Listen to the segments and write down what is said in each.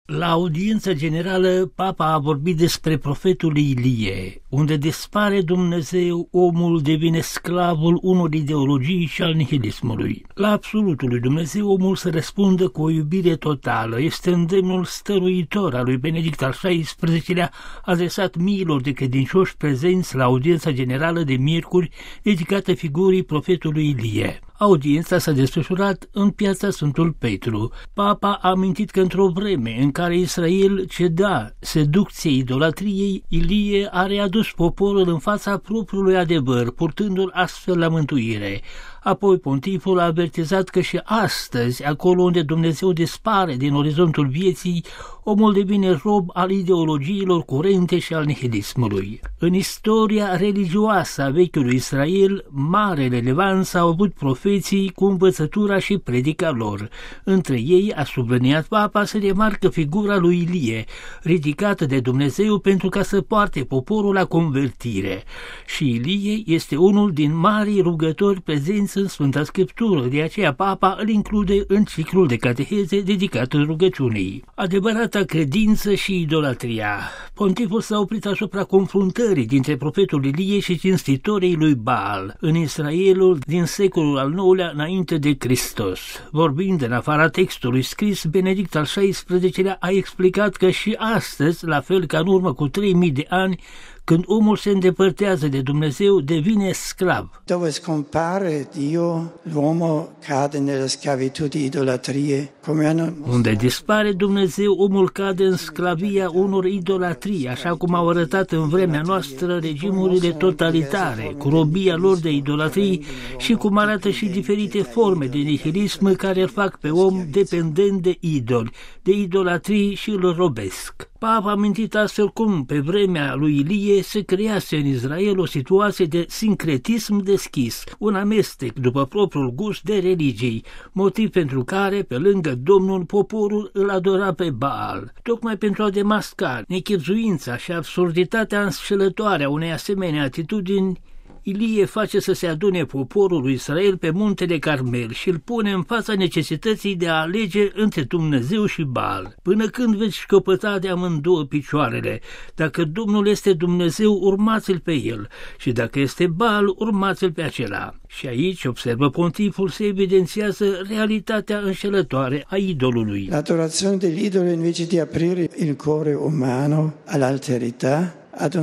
La audiența generală, Papa a vorbit despre profetul Ilie, unde dispare Dumnezeu, omul devine sclavul unor ideologii și al nihilismului. La absolutul lui Dumnezeu, omul să răspundă cu o iubire totală. Este îndemnul stăruitor al lui Benedict al XVI-lea, adresat miilor de credincioși prezenți la audiența generală de miercuri, dedicată figurii profetului Ilie. Audiența s-a desfășurat în piața Sfântul Petru. Papa a amintit că într-o vreme în care Israel ceda seducției idolatriei, Ilie a readus poporul în fața propriului adevăr, purtându-l astfel la mântuire. Apoi pontiful a avertizat că și astăzi, acolo unde Dumnezeu dispare din orizontul vieții, omul devine rob al ideologiilor curente și al nihilismului. În istoria religioasă a vechiului Israel, mare relevanță au avut profeții cu învățătura și predica lor. Între ei, a subliniat Papa, se remarcă figura lui Ilie, ridicată de Dumnezeu pentru ca să poarte poporul la convertire. Și Ilie este unul din marii rugători prezenți în Sfânta Scriptură, de aceea Papa îl include în ciclul de cateheze dedicat rugăciunii. Adevărata credință și idolatria. Pontiful s-a oprit asupra confruntării dintre profetul Ilie și cinstitorii lui Baal în Israelul din secolul al IX-lea înainte de Hristos. Vorbind în afara textului scris, Benedict al XVI-lea a explicat că și astăzi, la fel ca în urmă cu 3000 de ani, când omul se îndepărtează de Dumnezeu, devine sclav. Dove scompare Dio, l'uomo cade nella schiavitù di idolatrie. Unde dispare Dumnezeu, omul cade în sclavia unor idolatrii, așa cum au arătat în vremea noastră regimurile totalitare, cu robia lor de idolatrii și cum arată și diferite forme de nihilism care îl fac pe om dependent de idoli, de idolatrii și îl robesc. Papa a amintit astfel cum, pe vremea lui Ilie, se crease în Israel o situație de sincretism deschis, un amestec după propriul gust de religii, motiv pentru care, pe lângă Domnul, poporul îl adora pe Baal. Tocmai pentru a demasca nechibzuința și absurditatea înșelătoare a unei asemenea atitudini, Ilie face să se adune poporul lui Israel pe muntele Carmel și îl pune în fața necesității de a alege între Dumnezeu și Baal. Până când veți șcăpăta de amândouă picioarele? Dacă Domnul este Dumnezeu, urmați-l pe el, și dacă este Baal, urmați-l pe acela. Și aici, observă pontiful, se evidențiază realitatea înșelătoare a idolului. L'adorazione dell'idolo, invece di aprire il cuore umano all'alterità,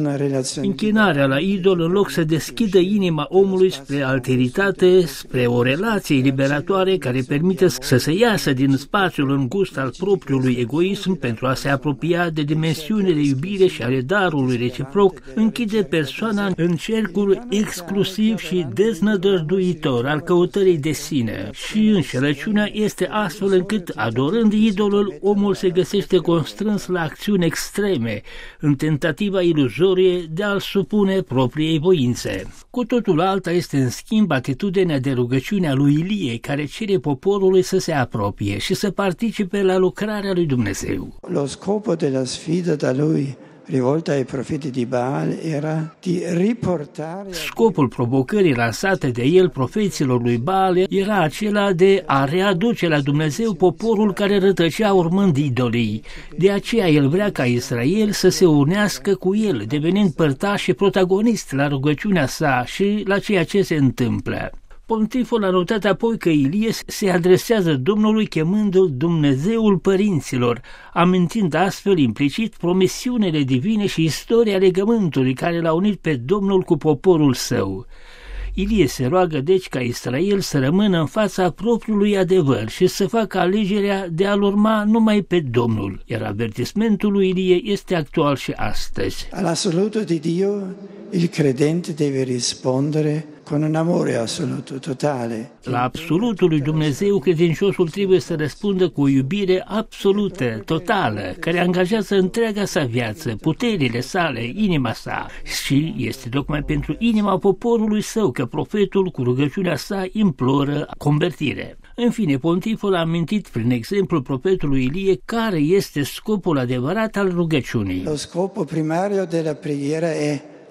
închinarea la idol, în loc să deschidă inima omului spre alteritate, spre o relație liberatoare care permite să se iasă din spațiul îngust al propriului egoism pentru a se apropia de dimensiunile de iubire și ale darului reciproc, închide persoana în cercul exclusiv și deznădăjduitor al căutării de sine. Și înșelăciunea este astfel încât, adorând idolul, omul se găsește constrâns la acțiuni extreme, în tentativa iluzorie de a-l supune propriei voințe. Cu totul alta este, în schimb, atitudinea de rugăciune a lui Ilie, care cere poporului să se apropie și să participe la lucrarea lui Dumnezeu. Lo scopo della sfida da lui rivolta ai profeti di Baal era di riportare. Scopul provocării lansate de el profeților lui Baal era acela de a readuce la Dumnezeu poporul care rătăcea urmând idolii. De aceea el vrea ca Israel să se unească cu el, devenind părtaș și protagonist la rugăciunea sa și la ceea ce se întâmplă. Pontiful a notat apoi că Ilie se adresează Domnului chemându-l Dumnezeul părinților, amintind astfel implicit promisiunile divine și istoria legământului care l-a unit pe Domnul cu poporul său. Ilie se roagă deci ca Israel să rămână în fața propriului adevăr și să facă alegerea de a-l urma numai pe Domnul, iar avertismentul lui Ilie este actual și astăzi. All'assoluto di Dio il credente deve rispondere con un amore assoluto, totale. La absolutul lui Dumnezeu, credinciosul trebuie să răspundă cu o iubire absolută, totală, care angajează întreaga sa viață, puterile sale, inima sa. Și este tocmai pentru inima poporului său că profetul, cu rugăciunea sa, imploră convertire. În fine, pontiful a amintit prin exemplul profetului Ilie care este scopul adevărat al rugăciunii. Lo scopo primario della preghiera è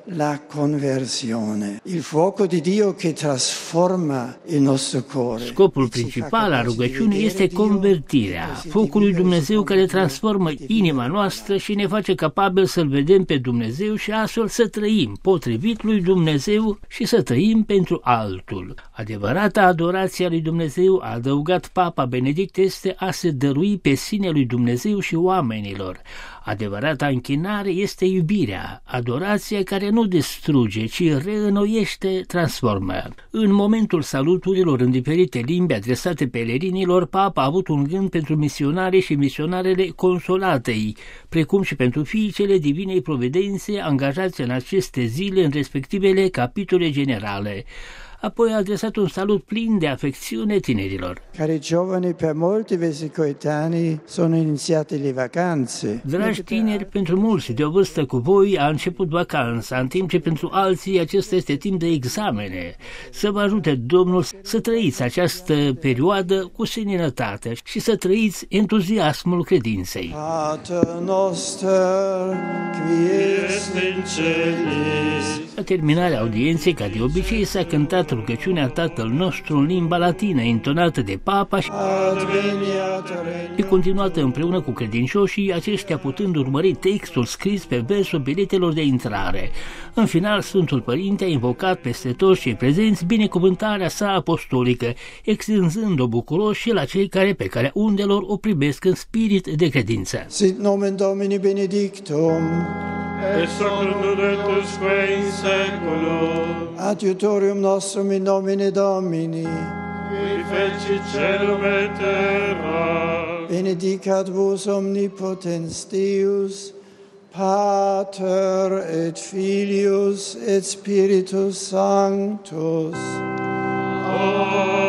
la conversione, il fuoco di Dio che trasforma il nostro cuore. Scopul principal al rugăciunii este convertirea, focul lui Dumnezeu care transformă inima noastră și ne face capabil să-L vedem pe Dumnezeu și astfel să trăim potrivit lui Dumnezeu și să trăim pentru altul. Adevărata adorație a lui Dumnezeu, a adăugat Papa Benedict, este a se dărui pe sine lui Dumnezeu și oamenilor. Adevărata închinare este iubirea, adorația care nu distruge, ci reînnoiește, transformă. În momentul saluturilor în diferite limbi adresate pelerinilor, Papa a avut un gând pentru misionarii și misionarele Consolatei, precum și pentru fiicele Divinei Providențe angajați în aceste zile în respectivele capitole generale. Apoi a adresat un salut plin de afecțiune tinerilor. Cari giovani, per molti vostri coetanei sono iniziate le vacanze. Dragi tineri, pentru mulți de o vârstă cu voi a început vacanța, în timp ce pentru alții acesta este timp de examene. Să vă ajute Domnul să trăiți această perioadă cu seninătate și să trăiți entuziasmul credinței. Pater noster, qui est in celis. La terminarea audienței, ca de obicei, s-a cântat rugăciunea Tatăl nostru în limba latină, intonată de Papa și continuată împreună cu credincioșii, aceștia putând urmări textul scris pe versul biletelor de intrare. În final, Sfântul Părinte a invocat peste toți cei prezenți binecuvântarea sa apostolică, extinzând-o bucuros și la cei care pe calea undelor o primesc în spirit de credință. Sit nomen Domini benedictum. Et usque in seculum. Adiutorium nostrum in nomine Domini. Qui feci celum et terra. Benedicat vos omnipotens Deus, Pater et Filius et Spiritus Sanctus. Amen.